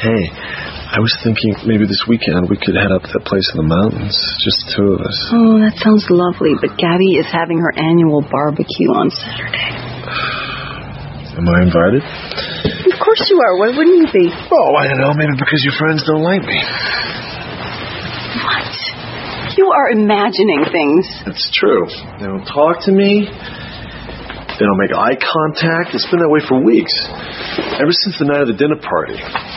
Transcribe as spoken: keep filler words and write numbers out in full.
Hey, I was thinking maybe this weekend we could head up to that place in the mountains. Just the two of us. Oh, that sounds lovely, but Gabby is having her annual barbecue on Saturday. Am I invited? Of course you are. Why wouldn't you be? Oh, I don't know. Maybe because your friends don't like me. What? You are imagining things. It's true. They don't talk to me. They don't make eye contact. It's been that way for weeks. Ever since the night of the dinner party.